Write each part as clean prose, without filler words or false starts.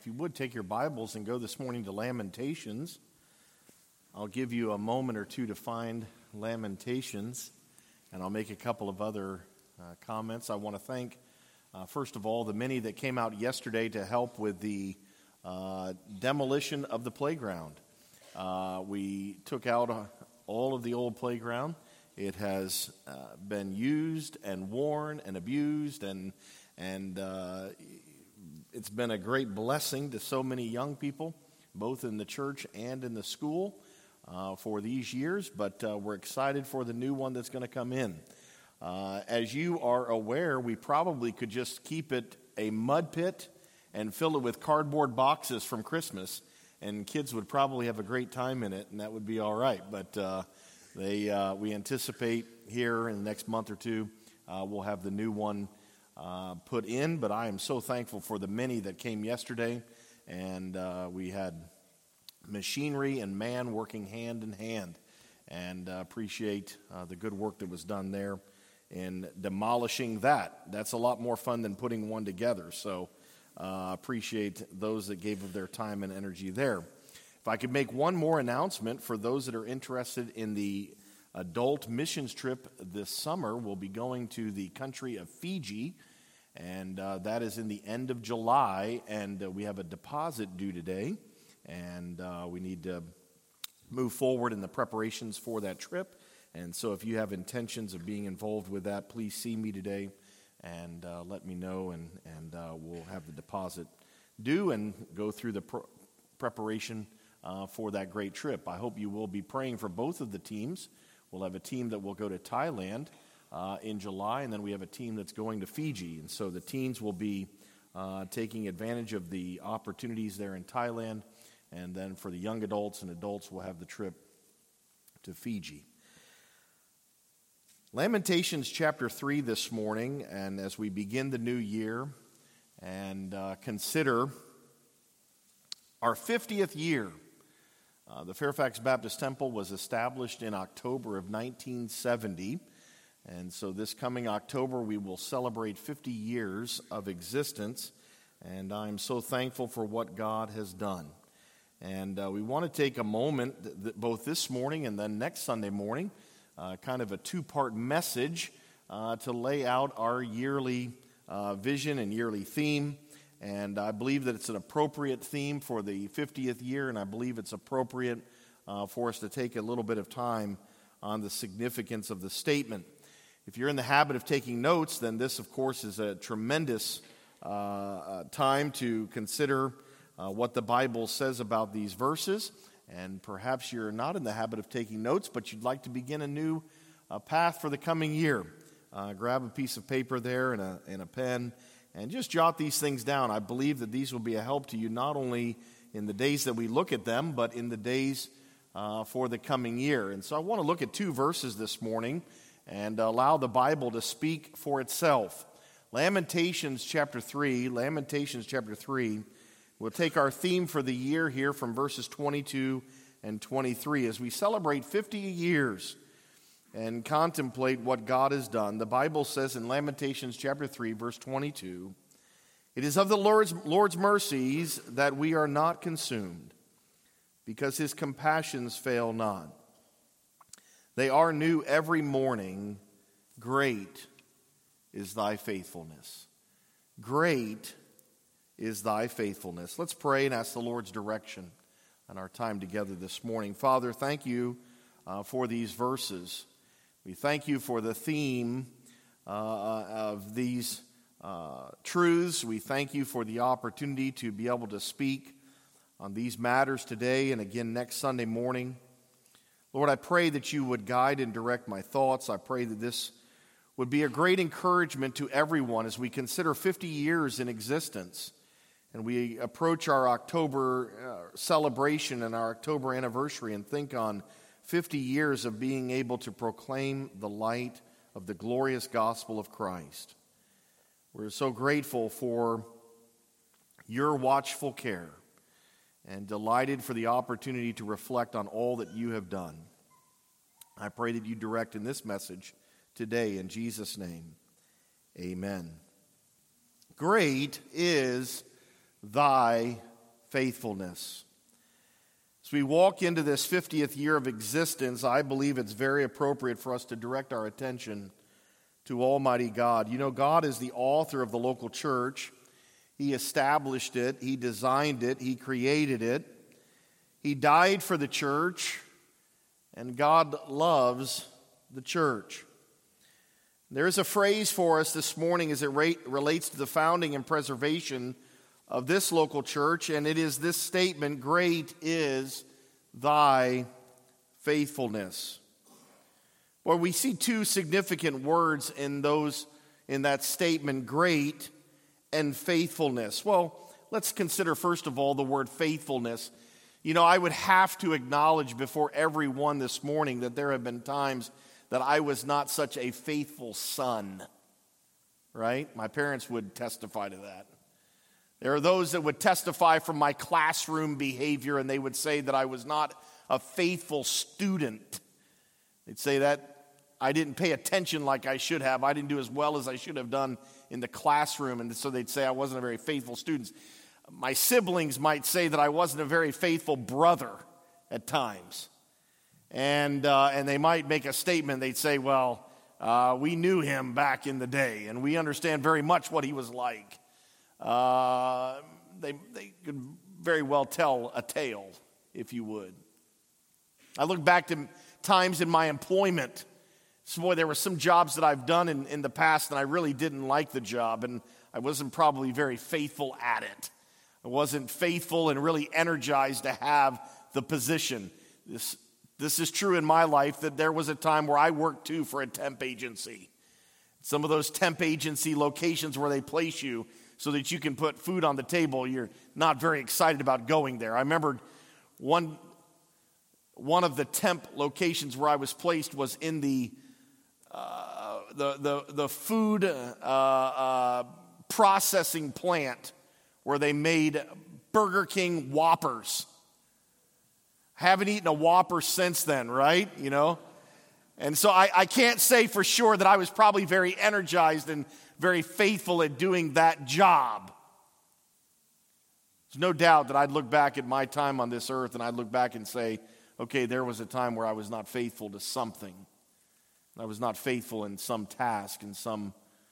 If you would take your Bibles and go this morning to Lamentations, I'll give you a moment or two to find Lamentations, and I'll make a couple of other comments. I want to thank, first of all, the many that came out yesterday to help with the demolition of the playground. We took out all of the old playground. It has been used and worn and abused, and it's been a great blessing to so many young people, both in the church and in the school, for these years. But we're excited for the new one that's going to come in. As you are aware, we probably could just keep it a mud pit and fill it with cardboard boxes from Christmas, and kids would probably have a great time in it, and that would be all right. But we anticipate here in the next month or two, we'll have the new one put in. But I am so thankful for the many that came yesterday, and we had machinery and man working hand in hand, and appreciate the good work that was done there in demolishing that. That's a lot more fun than putting one together, so appreciate those that gave of their time and energy there. If I could make one more announcement for those that are interested in the adult missions trip this summer, we'll be going to the country of Fiji, and that is in the end of July, and we have a deposit due today, and we need to move forward in the preparations for that trip. And so if you have intentions of being involved with that, please see me today and let me know, and we'll have the deposit due and go through the preparation for that great trip. I hope you will be praying for both of the teams. We'll have a team that will go to Thailand in July, and then we have a team that's going to Fiji. And so the teens will be taking advantage of the opportunities there in Thailand, and then for the young adults and adults, we'll have the trip to Fiji. Lamentations chapter 3 this morning, and as we begin the new year and consider our 50th year. The Fairfax Baptist Temple was established in October of 1970, and so this coming October we will celebrate 50 years of existence, and I'm so thankful for what God has done. And we want to take a moment, both this morning and then next Sunday morning, kind of a two-part message to lay out our yearly vision and yearly theme. And I believe that it's an appropriate theme for the 50th year, and I believe it's appropriate for us to take a little bit of time on the significance of the statement. If you're in the habit of taking notes, then this, of course, is a tremendous time to consider what the Bible says about these verses. And perhaps you're not in the habit of taking notes, but you'd like to begin a new path for the coming year. Grab a piece of paper there and a pen, and just jot these things down. I believe that these will be a help to you not only in the days that we look at them, but in the days for the coming year. And so I want to look at two verses this morning and allow the Bible to speak for itself. Lamentations chapter 3. We'll take our theme for the year here from verses 22 and 23 as we celebrate 50 years and contemplate what God has done. The Bible says in Lamentations chapter 3, verse 22, "It is of the Lord's mercies that we are not consumed, because his compassions fail not. They are new every morning. Great is thy faithfulness." Great is thy faithfulness. Let's pray and ask the Lord's direction on our time together this morning. Father, thank you for these verses. We thank you for the theme of these truths. We thank you for the opportunity to be able to speak on these matters today and again next Sunday morning. Lord, I pray that you would guide and direct my thoughts. I pray that this would be a great encouragement to everyone as we consider 50 years in existence and we approach our October celebration and our October anniversary and think on 50 years of being able to proclaim the light of the glorious gospel of Christ. We're so grateful for your watchful care and delighted for the opportunity to reflect on all that you have done. I pray that you direct in this message today in Jesus' name. Amen. Great is thy faithfulness. As we walk into this 50th year of existence, I believe it's very appropriate for us to direct our attention to Almighty God. You know, God is the author of the local church. He established it. He designed it. He created it. He died for the church, and God loves the church. There is a phrase for us this morning as it relates to the founding and preservation of this local church, and it is this statement, "Great is thy faithfulness." Well, we see two significant words in that statement, great and faithfulness. Well, let's consider first of all the word faithfulness. You know, I would have to acknowledge before everyone this morning that there have been times that I was not such a faithful son, right? My parents would testify to that. There are those that would testify from my classroom behavior, and they would say that I was not a faithful student. They'd say that I didn't pay attention like I should have. I didn't do as well as I should have done in the classroom, and so they'd say I wasn't a very faithful student. My siblings might say that I wasn't a very faithful brother at times. And they might make a statement. They'd say, well, we knew him back in the day, and we understand very much what he was like. They could very well tell a tale, if you would. I look back to times in my employment. So, boy, there were some jobs that I've done in the past, and I really didn't like the job, and I wasn't probably very faithful at it. I wasn't faithful and really energized to have the position. This is true in my life, that there was a time where I worked too for a temp agency. Some of those temp agency locations where they place you so that you can put food on the table, you're not very excited about going there. I remember one of the temp locations where I was placed was in the food processing plant where they made Burger King Whoppers. Haven't eaten a Whopper since then, right? You know? And so I can't say for sure that I was probably very energized and very faithful at doing that job. There's no doubt that I'd look back at my time on this earth and I'd look back and say, okay, there was a time where I was not faithful to something. I was not faithful in some task, in some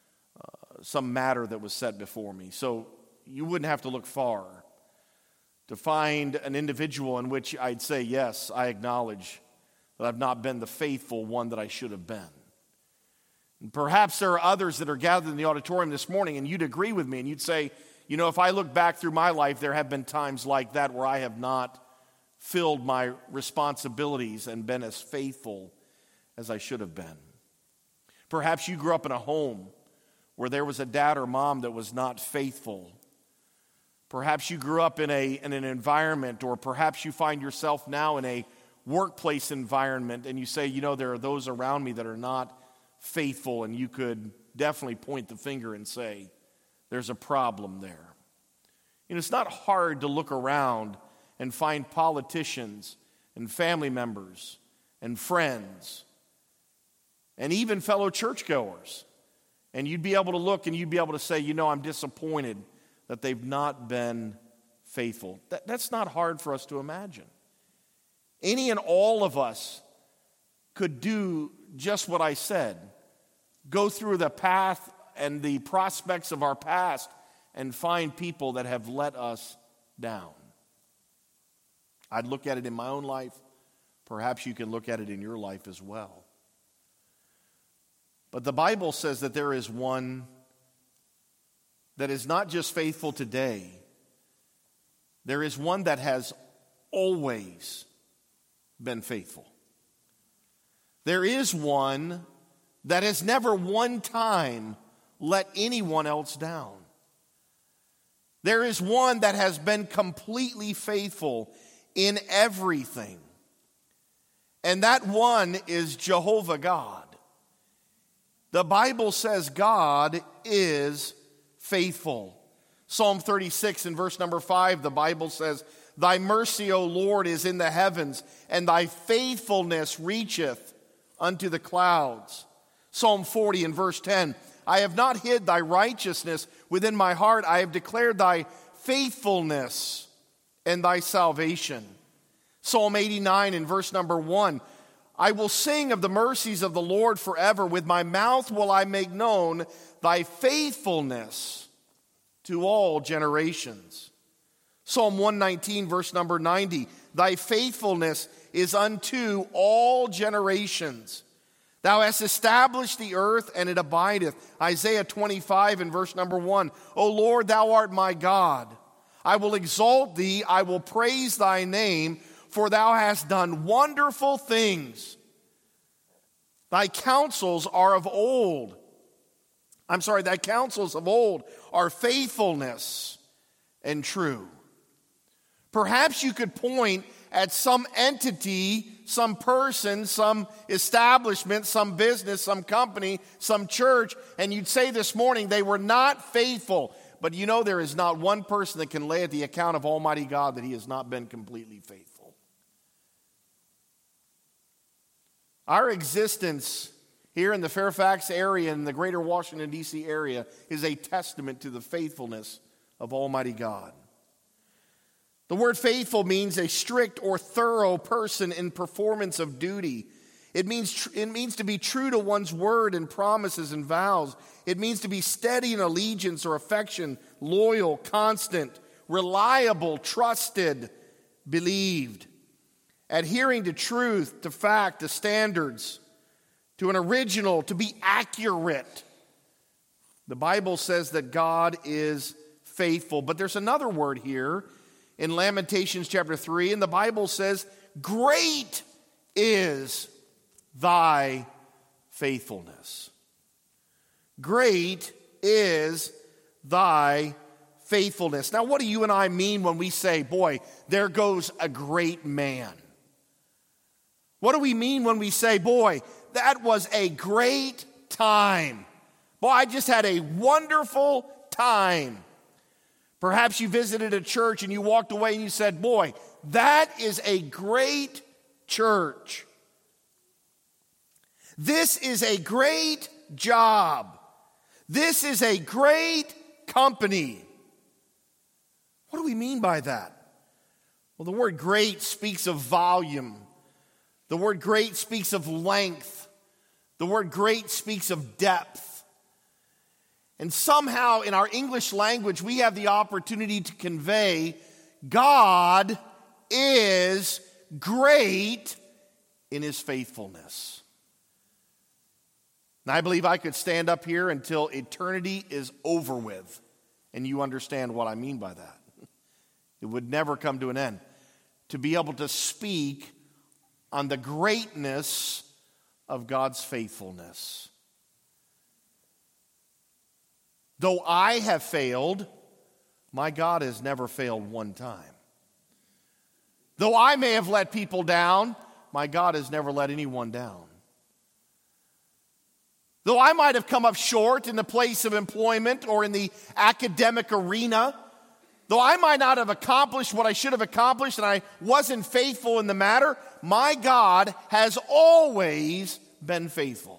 matter that was set before me. So you wouldn't have to look far to find an individual in which I'd say, yes, I acknowledge that I've not been the faithful one that I should have been. And perhaps there are others that are gathered in the auditorium this morning, and you'd agree with me, and you'd say, you know, if I look back through my life, there have been times like that where I have not filled my responsibilities and been as faithful as I should have been. Perhaps you grew up in a home where there was a dad or mom that was not faithful. Perhaps you grew up in an environment, or perhaps you find yourself now in a workplace environment and you say, you know, there are those around me that are not faithful, and you could definitely point the finger and say, there's a problem there. You know, it's not hard to look around and find politicians and family members and friends and even fellow churchgoers. And you'd be able to look and you'd be able to say, you know, I'm disappointed that they've not been faithful. That's not hard for us to imagine. Any and all of us could do just what I said. Go through the path and the prospects of our past and find people that have let us down. I'd look at it in my own life. Perhaps you can look at it in your life as well. But the Bible says that there is one that is not just faithful today. There is one that has always been faithful. There is one that has never one time let anyone else down. There is one that has been completely faithful in everything. And that one is Jehovah God. The Bible says God is faithful. Psalm 36 in verse number 5, the Bible says, Thy mercy, O Lord, is in the heavens, and thy faithfulness reacheth unto the clouds. Psalm 40 in verse 10, I have not hid thy righteousness within my heart. I have declared thy faithfulness and thy salvation. Psalm 89 in verse number 1. I will sing of the mercies of the Lord forever. With my mouth will I make known thy faithfulness to all generations. Psalm 119 verse number 90. Thy faithfulness is unto all generations. Thou hast established the earth, and it abideth. Isaiah 25 and verse number 1. O Lord, thou art my God. I will exalt thee, I will praise thy name, for thou hast done wonderful things. Thy counsels are of old. Thy counsels of old are faithfulness and true. Perhaps you could point at some entity, some person, some establishment, some business, some company, some church, and you'd say this morning they were not faithful. But you know there is not one person that can lay at the account of Almighty God that he has not been completely faithful. Our existence here in the Fairfax area and the greater Washington, D.C. area is a testament to the faithfulness of Almighty God. The word faithful means a strict or thorough person in performance of duty. It means to be true to one's word and promises and vows. It means to be steady in allegiance or affection, loyal, constant, reliable, trusted, believed, adhering to truth, to fact, to standards, to an original, to be accurate. The Bible says that God is faithful. But there's another word here in Lamentations chapter 3, and the Bible says, great is thy faithfulness. Great is thy faithfulness. Now, what do you and I mean when we say, boy, there goes a great man? What do we mean when we say, boy, that was a great time? Boy, I just had a wonderful time. Perhaps you visited a church and you walked away and you said, boy, that is a great church. This is a great job. This is a great company. What do we mean by that? Well, the word great speaks of volume. The word great speaks of length. The word great speaks of depth. And somehow in our English language, we have the opportunity to convey God is great in his faithfulness. And I believe I could stand up here until eternity is over with, and you understand what I mean by that. It would never come to an end. To be able to speak on the greatness of God's faithfulness. Though I have failed, my God has never failed one time. Though I may have let people down, my God has never let anyone down. Though I might have come up short in the place of employment or in the academic arena, though I might not have accomplished what I should have accomplished and I wasn't faithful in the matter, my God has always been faithful.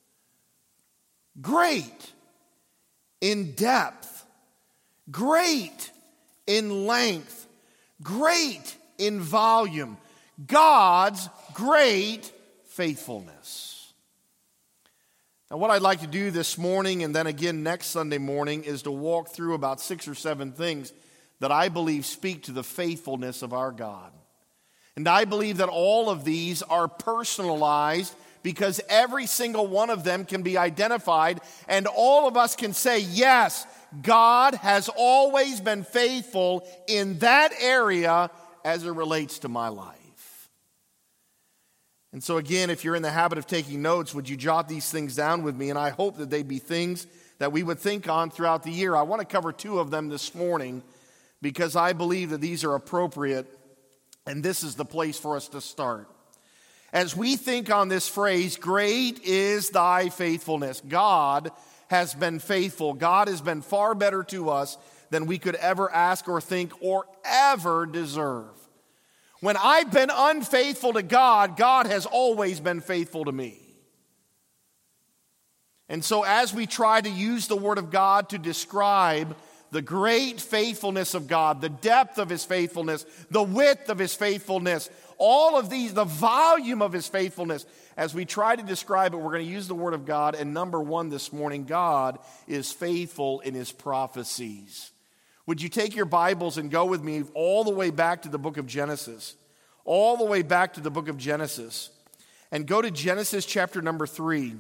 Great in depth, great in length, great in volume. God's great faithfulness. Now, what I'd like to do this morning and then again next Sunday morning is to walk through about 6 or 7 things that I believe speak to the faithfulness of our God. And I believe that all of these are personalized because every single one of them can be identified and all of us can say, yes, God has always been faithful in that area as it relates to my life. And so again, if you're in the habit of taking notes, would you jot these things down with me? And I hope that they be things that we would think on throughout the year. I want to cover 2 of them this morning because I believe that these are appropriate and this is the place for us to start. As we think on this phrase, great is thy faithfulness. God has been faithful. God has been far better to us than we could ever ask or think or ever deserve. When I've been unfaithful to God, God has always been faithful to me. And so as we try to use the Word of God to describe the great faithfulness of God, the depth of his faithfulness, the width of his faithfulness, all of these, the volume of his faithfulness. As we try to describe it, we're going to use the word of God. And number one this morning, God is faithful in his prophecies. Would you take your Bibles and go with me all the way back to the book of Genesis? All the way back to the book of Genesis. And go to Genesis chapter number 3.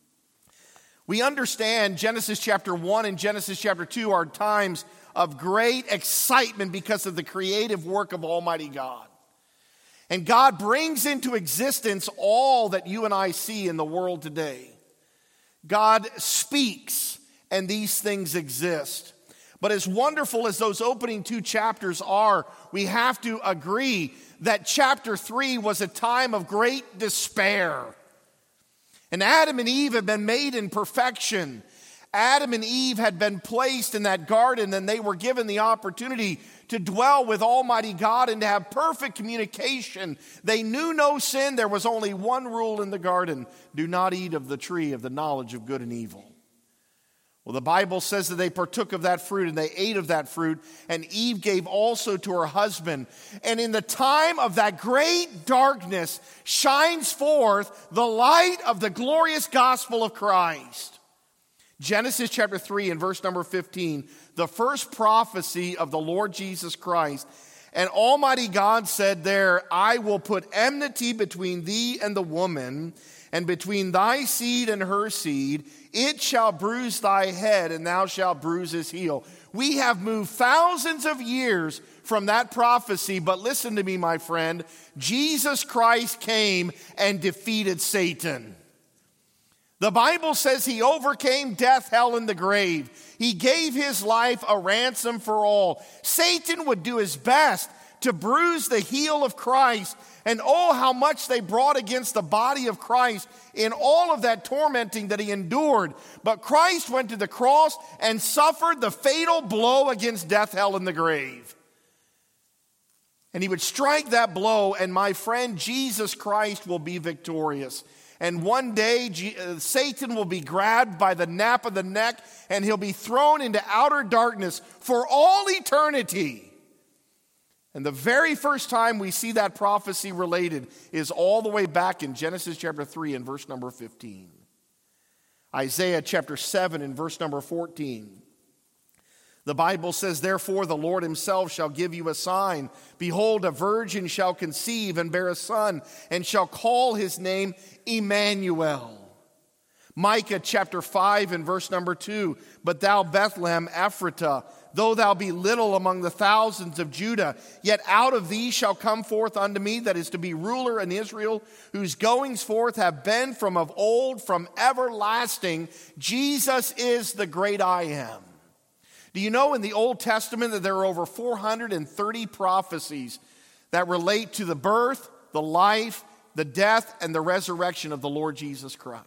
We understand Genesis chapter 1 and Genesis chapter 2 are times of great excitement because of the creative work of Almighty God. And God brings into existence all that you and I see in the world today. God speaks, and these things exist. But as wonderful as those opening 2 chapters are, we have to agree that chapter 3 was a time of great despair. And Adam and Eve had been made in perfection. Adam and Eve had been placed in that garden, and they were given the opportunity to dwell with Almighty God and to have perfect communication. They knew no sin. There was only one rule in the garden: do not eat of the tree of the knowledge of good and evil. Well, the Bible says that they partook of that fruit and they ate of that fruit, and Eve gave also to her husband. And in the time of that great darkness shines forth the light of the glorious gospel of Christ. Genesis chapter 3 and verse number 15, the first prophecy of the Lord Jesus Christ. And Almighty God said there, I will put enmity between thee and the woman, and between thy seed and her seed. It shall bruise thy head, and thou shalt bruise his heel. We have moved thousands of years from that prophecy, but listen to me, my friend. Jesus Christ came and defeated Satan. The Bible says he overcame death, hell, and the grave. He gave his life a ransom for all. Satan would do his best to bruise the heel of Christ. And oh, how much they brought against the body of Christ in all of that tormenting that he endured. But Christ went to the cross and suffered the fatal blow against death, hell, and the grave. And he would strike that blow, and my friend, Jesus Christ will be victorious. And one day, Satan will be grabbed by the nape of the neck, and he'll be thrown into outer darkness for all eternity. And the very first time we see that prophecy related is all the way back in Genesis chapter 3 and verse number 15. Isaiah chapter 7 and verse number 14. The Bible says, therefore the Lord himself shall give you a sign. Behold, a virgin shall conceive and bear a son, and shall call his name Emmanuel. Micah chapter 5 and verse number 2. But thou Bethlehem Ephratah, though thou be little among the thousands of Judah, yet out of thee shall come forth unto me that is to be ruler in Israel, whose goings forth have been from of old, from everlasting. Jesus is the great I am. Do you know in the Old Testament that there are over 430 prophecies that relate to the birth, the life, the death, and the resurrection of the Lord Jesus Christ?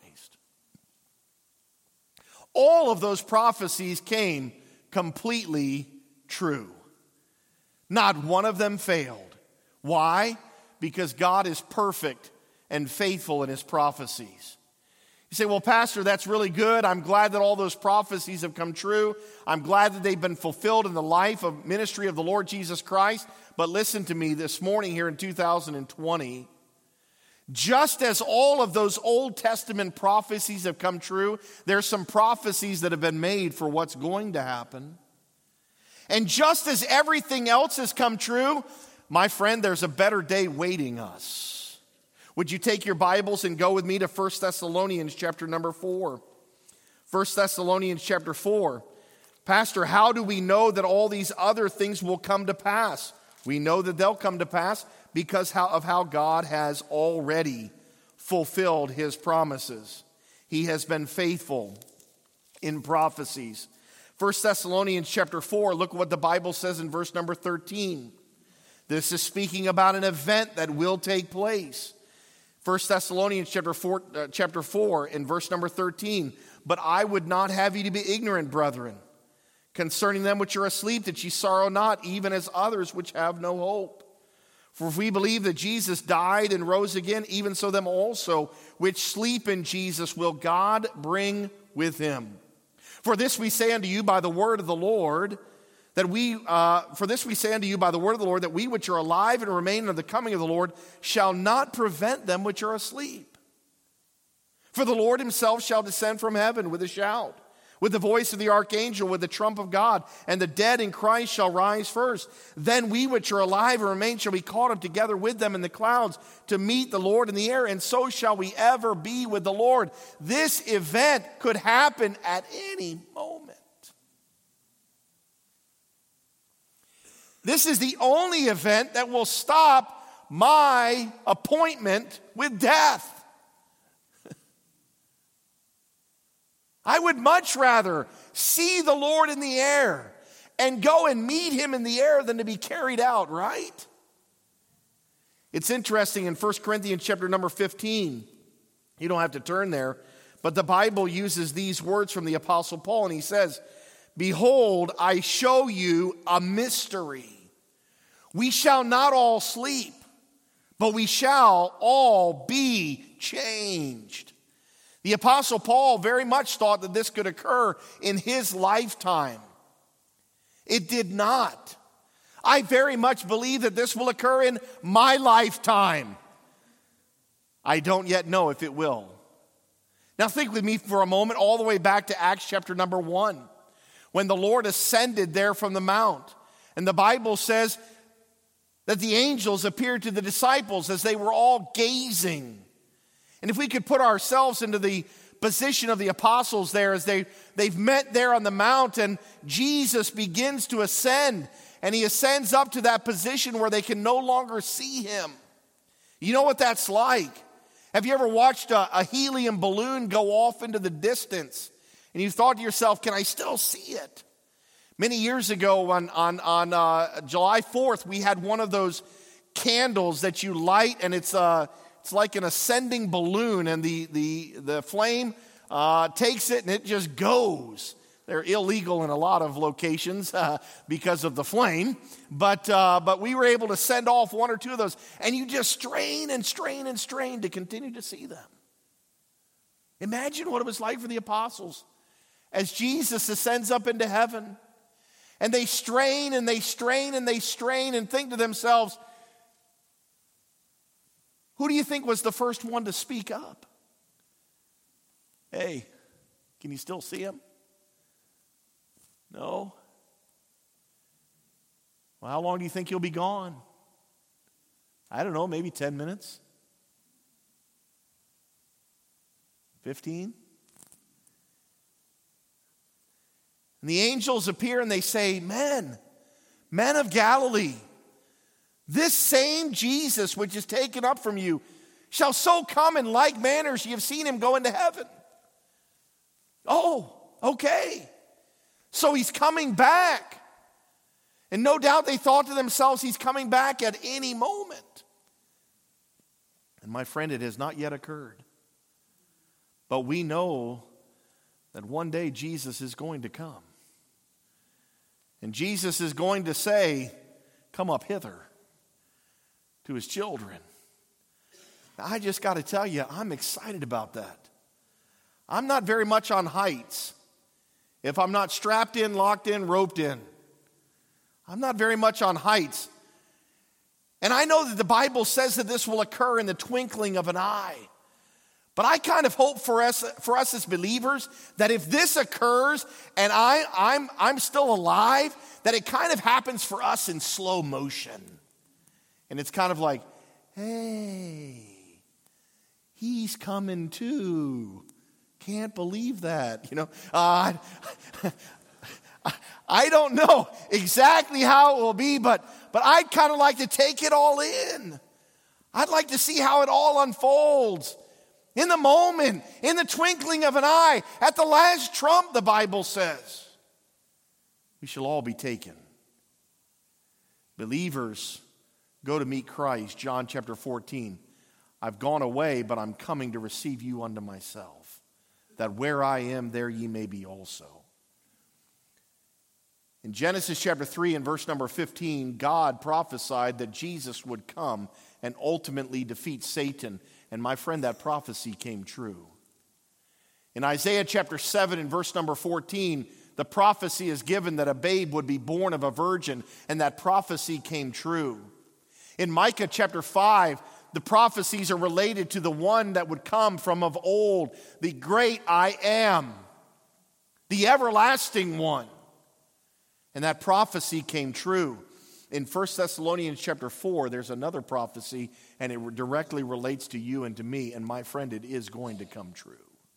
All of those prophecies came completely true. Not one of them failed. Why? Because God is perfect and faithful in his prophecies. You say, well, Pastor, that's really good. I'm glad that all those prophecies have come true. I'm glad that they've been fulfilled in the life of ministry of the Lord Jesus Christ. But listen to me this morning here in 2020. Just as all of those Old Testament prophecies have come true, there's some prophecies that have been made for what's going to happen. And just as everything else has come true, my friend, there's a better day waiting us. Would you take your Bibles and go with me to 1 Thessalonians chapter number 4? 1 Thessalonians chapter 4. Pastor, how do we know that all these other things will come to pass? We know that they'll come to pass because of how God has already fulfilled his promises. He has been faithful in prophecies. 1 Thessalonians chapter 4, look what the Bible says in verse number 13. This is speaking about an event that will take place. 1 Thessalonians chapter 4 in verse number 13. But I would not have you to be ignorant, brethren, concerning them which are asleep, that ye sorrow not, even as others which have no hope. For if we believe that Jesus died and rose again, even so them also which sleep in Jesus will God bring with him. For this we say unto you by the word of the Lord, That for this we say unto you by the word of the Lord, that we which are alive and remain unto the coming of the Lord shall not prevent them which are asleep. For the Lord himself shall descend from heaven with a shout, with the voice of the archangel, with the trump of God, and the dead in Christ shall rise first. Then we which are alive and remain shall be caught up together with them in the clouds to meet the Lord in the air, and so shall we ever be with the Lord. This event could happen at any moment. This is the only event that will stop my appointment with death. I would much rather see the Lord in the air and go and meet him in the air than to be carried out, right? It's interesting in 1 Corinthians chapter number 15. You don't have to turn there, but the Bible uses these words from the Apostle Paul, and he says, "Behold, I show you a mystery. We shall not all sleep, but we shall all be changed." The Apostle Paul very much thought that this could occur in his lifetime. It did not. I very much believe that this will occur in my lifetime. I don't yet know if it will. Now think with me for a moment all the way back to Acts chapter number 1, when the Lord ascended there from the mount. And the Bible says that the angels appeared to the disciples as they were all gazing. And if we could put ourselves into the position of the apostles there as they've met there on the mount, and Jesus begins to ascend, and he ascends up to that position where they can no longer see him. You know what that's like? Have you ever watched a helium balloon go off into the distance, and you thought to yourself, can I still see it? Many years ago on July 4th, we had one of those candles that you light, and it's like an ascending balloon, and the flame takes it and it just goes. They're illegal in a lot of locations because of the flame, but we were able to send off one or two of those, and you just strain and strain and strain to continue to see them. Imagine what it was like for the apostles as Jesus ascends up into heaven, and they strain and they strain and they strain and think to themselves, who do you think was the first one to speak up? Hey, can you still see him? No? Well, how long do you think he'll be gone? I don't know, maybe 10 minutes? 15? And the angels appear and they say, men of Galilee, this same Jesus which is taken up from you shall so come in like manner as ye have seen him go into heaven. Oh, okay. So he's coming back. And no doubt they thought to themselves, he's coming back at any moment. And my friend, it has not yet occurred. But we know that one day Jesus is going to come. And Jesus is going to say, come up hither, to his children. Now, I just got to tell you, I'm excited about that. I'm not very much on heights. If I'm not strapped in, locked in, roped in, I'm not very much on heights. And I know that the Bible says that this will occur in the twinkling of an eye. But I kind of hope for us as believers that if this occurs and I'm still alive, that it kind of happens for us in slow motion. And it's kind of like, hey, he's coming too. Can't believe that. I don't know exactly how it will be, but I'd kind of like to take it all in. I'd like to see how it all unfolds. In the moment, in the twinkling of an eye, at the last trump, the Bible says, we shall all be taken. Believers go to meet Christ. John chapter 14. I've gone away, but I'm coming to receive you unto myself, that where I am, there ye may be also. In Genesis chapter 3 and verse number 15, God prophesied that Jesus would come and ultimately defeat Satan. And my friend, that prophecy came true. In Isaiah chapter 7 and verse number 14, the prophecy is given that a babe would be born of a virgin, and that prophecy came true. In Micah chapter 5, the prophecies are related to the one that would come from of old, the great I am, the everlasting one. And that prophecy came true. In 1 Thessalonians chapter 4, there's another prophecy, and it directly relates to you and to me. And my friend, it is going to come true.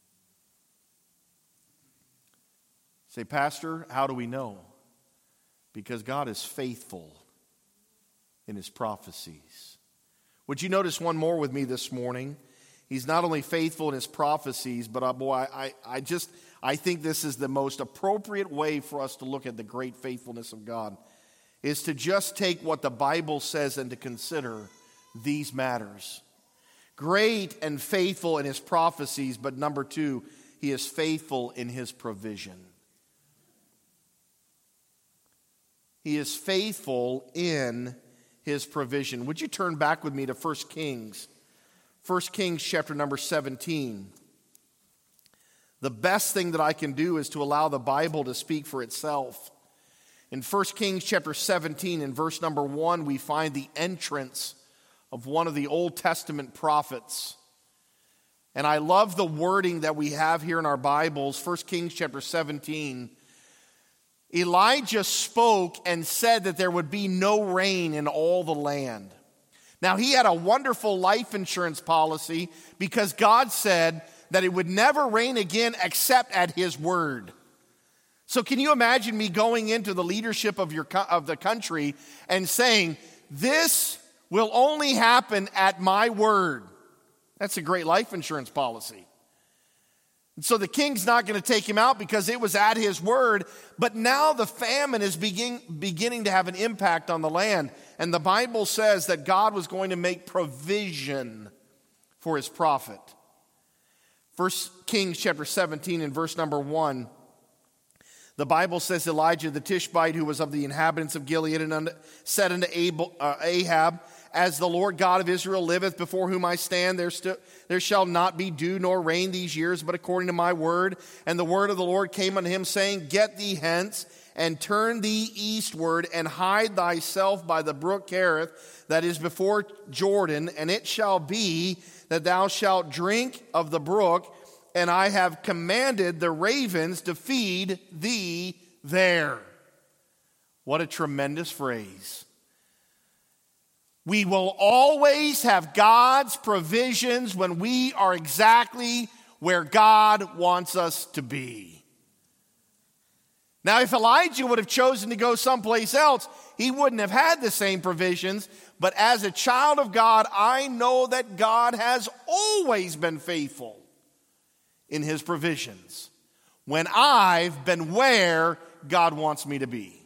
Say, Pastor, how do we know? Because God is faithful in his prophecies. Would you notice one more with me this morning? He's not only faithful in his prophecies, but I think this is the most appropriate way for us to look at the great faithfulness of God, is to just take what the Bible says and to consider these matters. Great and faithful in his prophecies, but number two, he is faithful in his provision. He is faithful in his provision. Would you turn back with me to 1 Kings? 1 Kings chapter number 17. The best thing that I can do is to allow the Bible to speak for itself. In 1 Kings chapter 17, in verse number 1, we find the entrance of one of the Old Testament prophets. And I love the wording that we have here in our Bibles. 1 Kings chapter 17. Elijah spoke and said that there would be no rain in all the land. Now, he had a wonderful life insurance policy because God said that it would never rain again except at his word. So can you imagine me going into the leadership of the country and saying, this will only happen at my word? That's a great life insurance policy. And so the king's not going to take him out because it was at his word, but now the famine is beginning to have an impact on the land. And the Bible says that God was going to make provision for his prophet. 1 Kings chapter 17 and verse number 1, the Bible says Elijah the Tishbite, who was of the inhabitants of Gilead, and said unto Ahab, as the Lord God of Israel liveth, before whom I stand, there shall not be dew nor rain these years, but according to my word. And the word of the Lord came unto him, saying, get thee hence, and turn thee eastward, and hide thyself by the brook Cherith, that is before Jordan, and it shall be that thou shalt drink of the brook, and I have commanded the ravens to feed thee there. What a tremendous phrase. We will always have God's provisions when we are exactly where God wants us to be. Now, if Elijah would have chosen to go someplace else, he wouldn't have had the same provisions. But as a child of God, I know that God has always been faithful in his provisions when I've been where God wants me to be.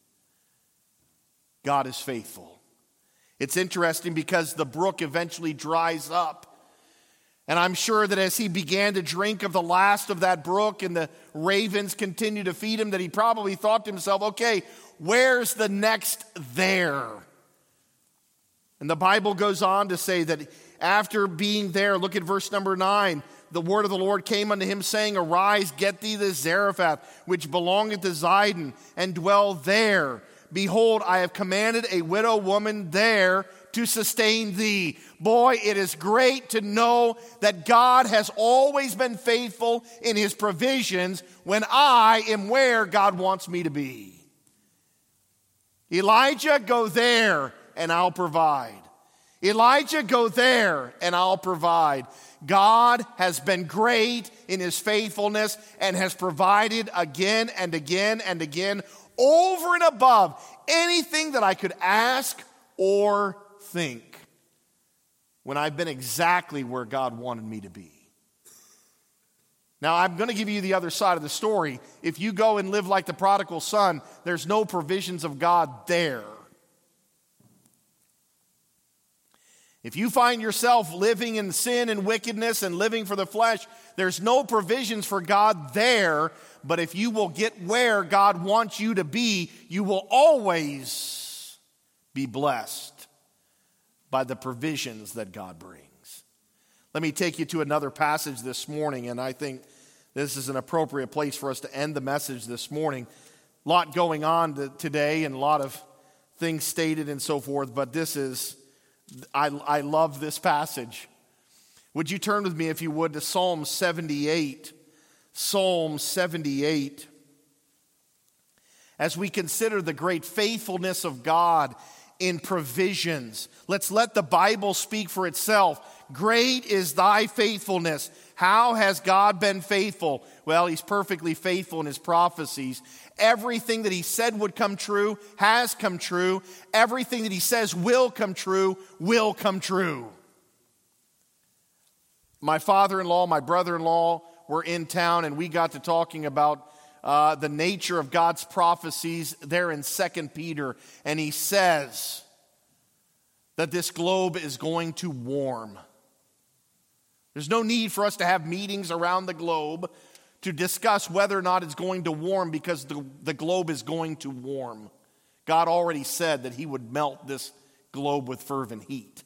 God is faithful. It's interesting because the brook eventually dries up. And I'm sure that as he began to drink of the last of that brook and the ravens continued to feed him, that he probably thought to himself, okay, where's the next there? And the Bible goes on to say that after being there, look at verse number 9, the word of the Lord came unto him, saying, arise, get thee the Zarephath, which belongeth to Zidon, and dwell there. Behold, I have commanded a widow woman there to sustain thee. Boy, it is great to know that God has always been faithful in his provisions when I am where God wants me to be. Elijah, go there and I'll provide. Elijah, go there and I'll provide. God has been great in his faithfulness and has provided again and again and again, over and above anything that I could ask or think, when I've been exactly where God wanted me to be. Now, I'm going to give you the other side of the story. If you go and live like the prodigal son, there's no provisions of God there. If you find yourself living in sin and wickedness and living for the flesh, there's no provisions for God there. But if you will get where God wants you to be, you will always be blessed by the provisions that God brings. Let me take you to another passage this morning, and I think this is an appropriate place for us to end the message this morning. A lot going on today and a lot of things stated and so forth, but I love this passage. Would you turn with me, if you would, to Psalm 78? Psalm 78. As we consider the great faithfulness of God in provisions, let's let the Bible speak for itself. Great is thy faithfulness. How has God been faithful? Well, he's perfectly faithful in his prophecies. Everything that he said would come true has come true. Everything that he says will come true will come true. My father-in-law, my brother-in-law were in town, and we got to talking about the nature of God's prophecies there in 2 Peter. And he says that this globe is going to warm. There's no need for us to have meetings around the globe to discuss whether or not it's going to warm, because the globe is going to warm. God already said that he would melt this globe with fervent heat.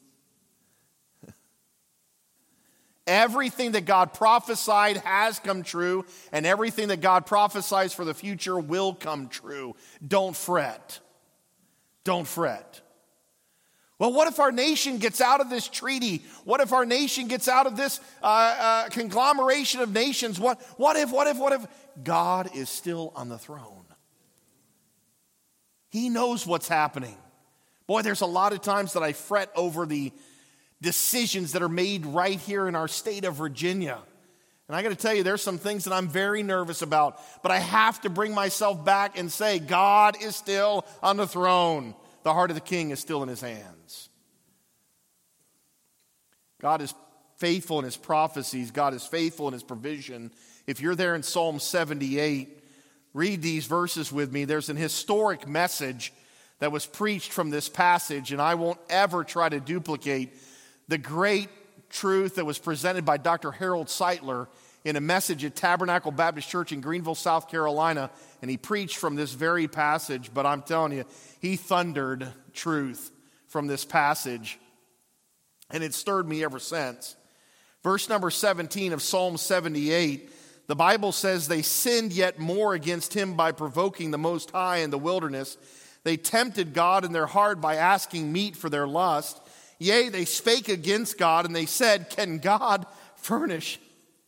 Everything that God prophesied has come true, and everything that God prophesies for the future will come true. Don't fret. Don't fret. Well, what if our nation gets out of this treaty? What if our nation gets out of this conglomeration of nations? What if? God is still on the throne. He knows what's happening. Boy, there's a lot of times that I fret over the decisions that are made right here in our state of Virginia. And I got to tell you, there's some things that I'm very nervous about, but I have to bring myself back and say, God is still on the throne. The heart of the king is still in his hands. God is faithful in his prophecies. God is faithful in his provision. If you're there in Psalm 78, read these verses with me. There's an historic message that was preached from this passage, and I won't ever try to duplicate the great truth that was presented by Dr. Harold Seitler in a message at Tabernacle Baptist Church in Greenville, South Carolina, and he preached from this very passage. But I'm telling you, he thundered truth from this passage, and it stirred me ever since. Verse number 17 of Psalm 78, the Bible says, they sinned yet more against him by provoking the Most High in the wilderness. They tempted God in their heart by asking meat for their lust. Yea, they spake against God, and they said, can God furnish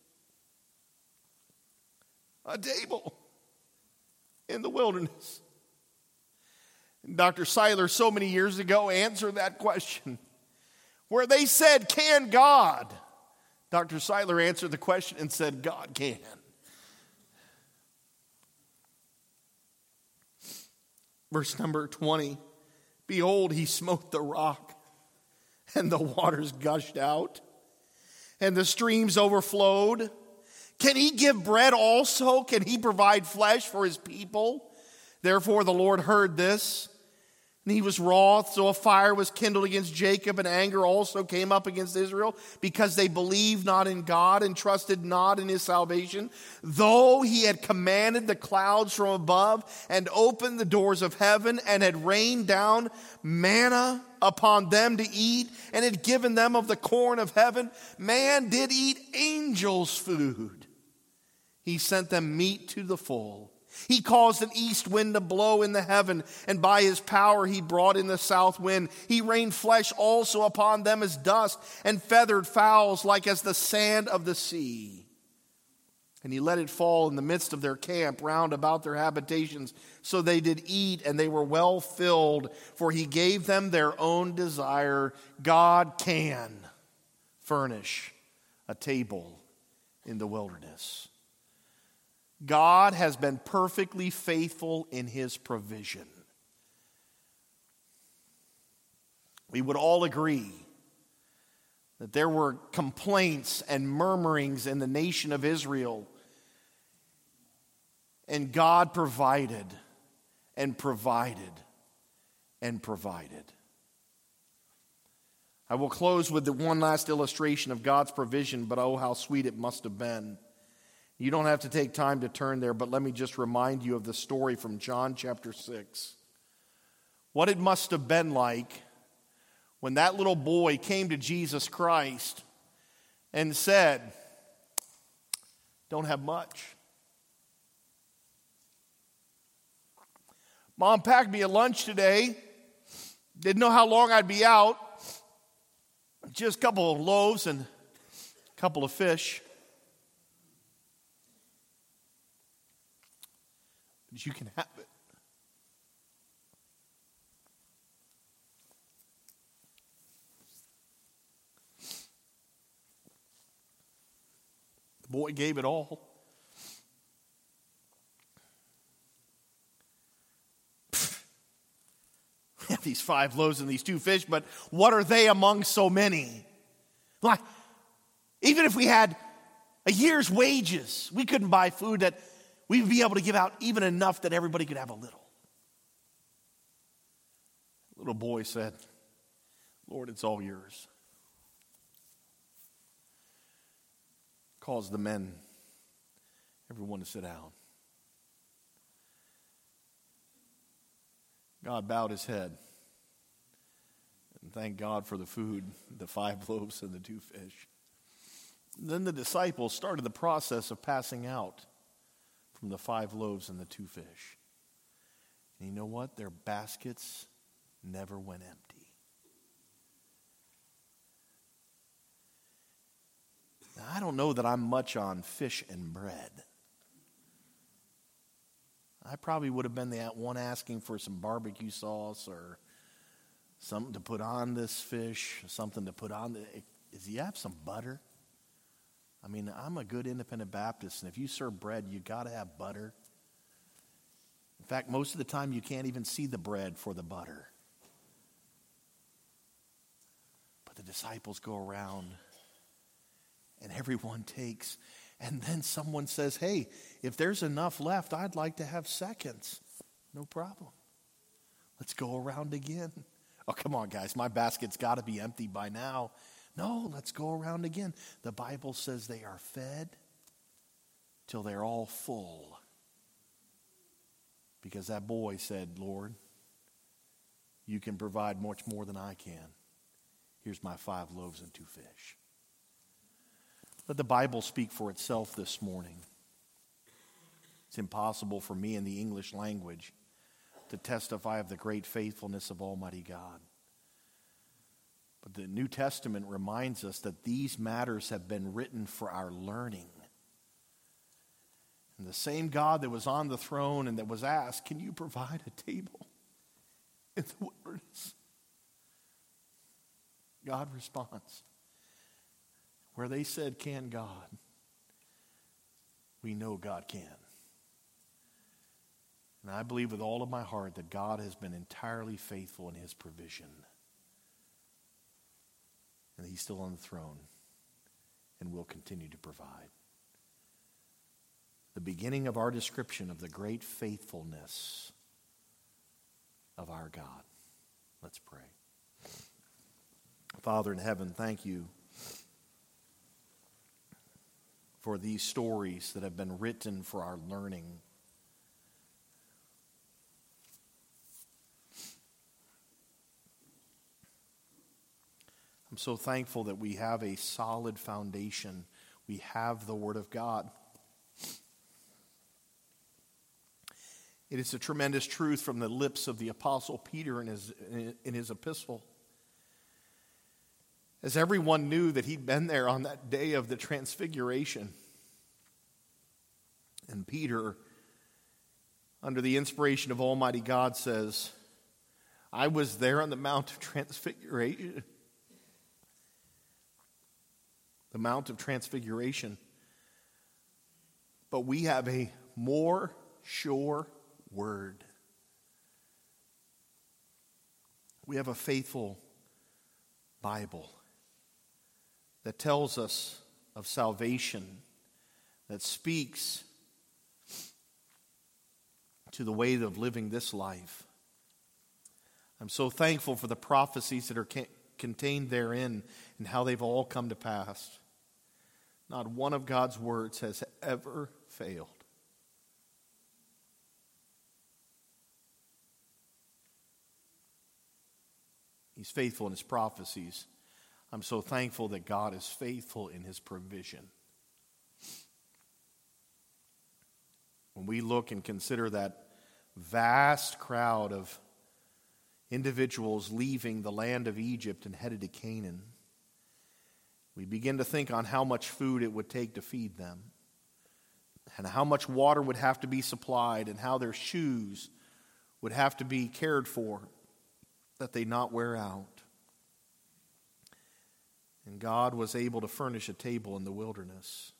a table in the wilderness? And Dr. Seitler so many years ago answered that question. Where they said, can God? Dr. Seitler answered the question and said, God can. Verse number 20. Behold, he smote the rock, and the waters gushed out, and the streams overflowed. Can he give bread also? Can he provide flesh for his people? Therefore the Lord heard this, and he was wroth. So a fire was kindled against Jacob, and anger also came up against Israel, because they believed not in God and trusted not in his salvation. Though he had commanded the clouds from above and opened the doors of heaven and had rained down manna upon them to eat, and had given them of the corn of heaven, man did eat angels' food. He sent them meat to the full. He caused an east wind to blow in the heaven, and by his power he brought in the south wind. He rained flesh also upon them as dust, and feathered fowls like as the sand of the sea. And he let it fall in the midst of their camp round about their habitations. So they did eat, and they were well filled, for he gave them their own desire. God can furnish a table in the wilderness. God has been perfectly faithful in his provision. We would all agree that there were complaints and murmurings in the nation of Israel, and God provided and provided and provided. I will close with the one last illustration of God's provision, but oh, how sweet it must have been. You don't have to take time to turn there, but let me just remind you of the story from John chapter 6. What it must have been like when that little boy came to Jesus Christ and said, don't have much. Mom packed me a lunch today. Didn't know how long I'd be out. Just a couple of loaves and a couple of fish. But you can have it. The boy gave it all. We have these 5 loaves and these 2 fish, but what are they among so many? Like, even if we had a year's wages, we couldn't buy food that we would be able to give out even enough that everybody could have a little. The little boy said, Lord, it's all yours. Calls the men, everyone to sit down. God bowed his head and thanked God for the food, the 5 loaves and the 2 fish. Then the disciples started the process of passing out from the 5 loaves and the 2 fish. And you know what? Their baskets never went empty. Now, I don't know that I'm much on fish and bread. I probably would have been the one asking for some barbecue sauce or something to put on this fish, something to put on. Does he have some butter? I mean, I'm a good independent Baptist, and if you serve bread, you got to have butter. In fact, most of the time you can't even see the bread for the butter. But the disciples go around, and everyone takes. And then someone says, hey, if there's enough left, I'd like to have seconds. No problem. Let's go around again. Oh, come on, guys. My basket's got to be empty by now. No, let's go around again. The Bible says they are fed till they're all full. Because that boy said, Lord, you can provide much more than I can. Here's my 5 loaves and 2 fish. Let the Bible speak for itself this morning. It's impossible for me in the English language to testify of the great faithfulness of Almighty God. But the New Testament reminds us that these matters have been written for our learning. And the same God that was on the throne and that was asked, can you provide a table in the wilderness? God responds. Where they said, can God? We know God can. And I believe with all of my heart that God has been entirely faithful in his provision. And he's still on the throne and will continue to provide. The beginning of our description of the great faithfulness of our God. Let's pray. Father in heaven, thank you for these stories that have been written for our learning. I'm so thankful that we have a solid foundation. We have the Word of God. It is a tremendous truth from the lips of the Apostle Peter in his epistle. As everyone knew that he'd been there on that day of the transfiguration. And Peter, under the inspiration of Almighty God, says, I was there on the Mount of Transfiguration. The Mount of Transfiguration. But we have a more sure word. We have a faithful Bible that tells us of salvation, that speaks to the way of living this life. I'm so thankful for the prophecies that are contained therein and how they've all come to pass. Not one of God's words has ever failed. He's faithful in his prophecies. I'm so thankful that God is faithful in his provision. When we look and consider that vast crowd of individuals leaving the land of Egypt and headed to Canaan, we begin to think on how much food it would take to feed them, and how much water would have to be supplied, and how their shoes would have to be cared for, that they not wear out. And God was able to furnish a table in the wilderness.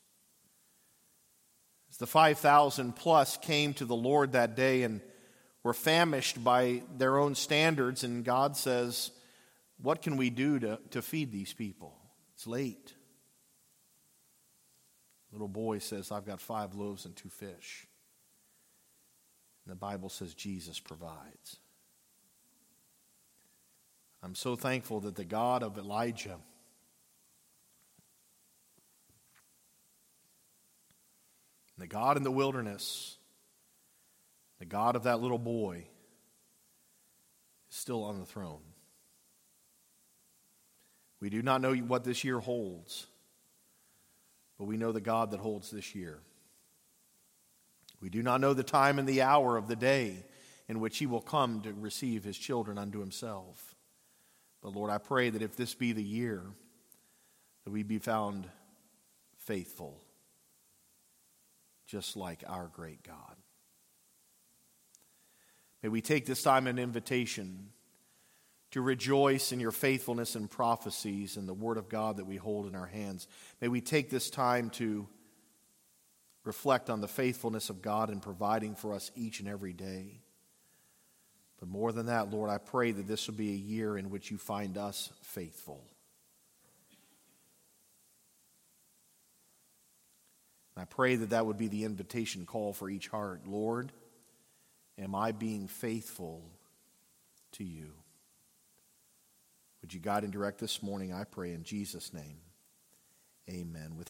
As the 5,000 plus came to the Lord that day and were famished by their own standards, and God says, what can we do to feed these people? It's late. Little boy says, I've got 5 loaves and 2 fish. And the Bible says Jesus provides. I'm so thankful that the God of Elijah, the God in the wilderness, the God of that little boy, is still on the throne. We do not know what this year holds, but we know the God that holds this year. We do not know the time and the hour of the day in which he will come to receive his children unto himself. But Lord, I pray that if this be the year, that we be found faithful, just like our great God. May we take this time an invitation to rejoice in your faithfulness and prophecies and the word of God that we hold in our hands. May we take this time to reflect on the faithfulness of God in providing for us each and every day. But more than that, Lord, I pray that this will be a year in which you find us faithful. And I pray that that would be the invitation call for each heart. Lord, am I being faithful to you? Would you guide and direct this morning, I pray in Jesus' name. Amen. With